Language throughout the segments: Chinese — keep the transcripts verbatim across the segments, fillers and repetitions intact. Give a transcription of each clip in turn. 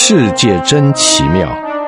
世界真奇妙，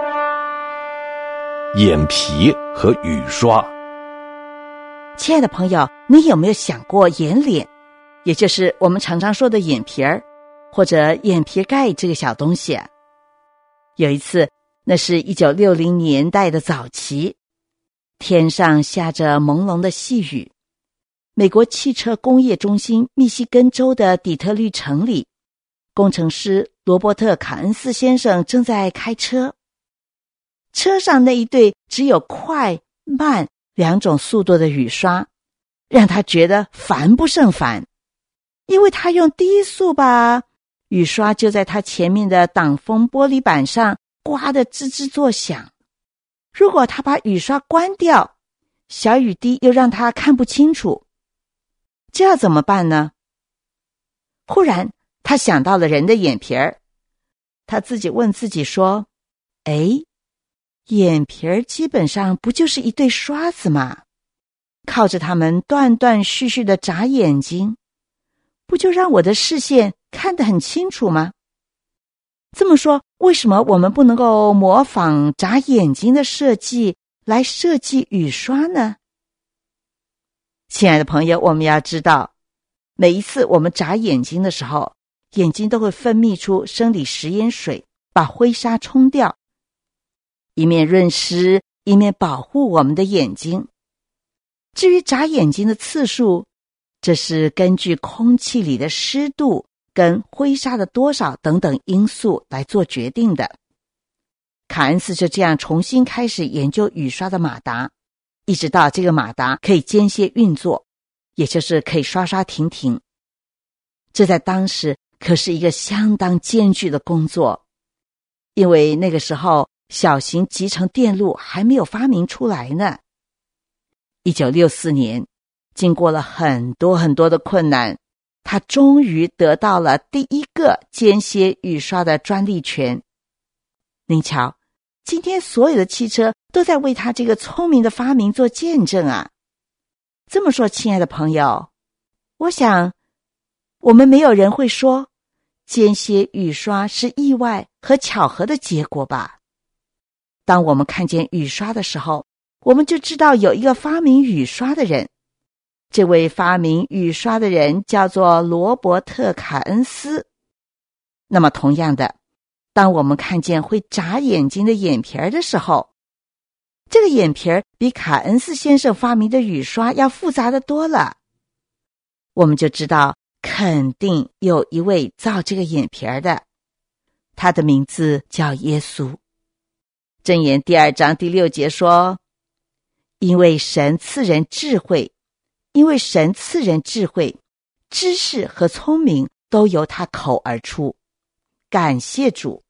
眼皮和雨刷。 亲爱的朋友，你有没有想过眼睑，也就是我们常常说的眼皮儿，或者眼皮盖这个小东西啊？有一次，那是一九六零年代的早期，天上下着朦胧的细雨，美国汽车工业中心密西根州的底特律城里，工程师罗伯特·卡恩斯先生正在开车。车上那一对只有快慢两种速度的雨刷，让他觉得烦不胜烦。因为他用低速吧，雨刷就在他前面的挡风玻璃板上刮得吱吱作响。如果他把雨刷关掉，小雨滴又让他看不清楚。这要怎么办呢？忽然他想到了人的眼皮儿，他自己问自己说，诶，眼皮儿基本上不就是一对刷子吗？靠着它们断断续续的眨眼睛，不就让我的视线看得很清楚吗？这么说，为什么我们不能够模仿眨眼睛的设计来设计雨刷呢？亲爱的朋友，我们要知道，每一次我们眨眼睛的时候，眼睛都会分泌出生理食盐水，把灰沙冲掉，一面润湿，一面保护我们的眼睛。至于眨眼睛的次数，这是根据空气里的湿度跟灰沙的多少等等因素来做决定的。卡恩斯就这样重新开始研究雨刷的马达，一直到这个马达可以间歇运作，也就是可以刷刷停停。这在当时可是一个相当艰巨的工作，因为那个时候小型集成电路还没有发明出来呢。一九六四年，经过了很多很多的困难，他终于得到了第一个间歇雨刷的专利权。您瞧，今天所有的汽车都在为他这个聪明的发明做见证啊！这么说，亲爱的朋友，我想我们没有人会说间歇雨刷是意外和巧合的结果吧？当我们看见雨刷的时候，我们就知道有一个发明雨刷的人。这位发明雨刷的人叫做罗伯特·卡恩斯。那么同样的，当我们看见会眨眼睛的眼皮儿的时候，这个眼皮儿比卡恩斯先生发明的雨刷要复杂的多了。我们就知道肯定有一位造这个眼皮儿的，他的名字叫耶稣。箴言第二章第六节说，因为神赐人智慧，因为神赐人智慧，知识和聪明都由他口而出。感谢主。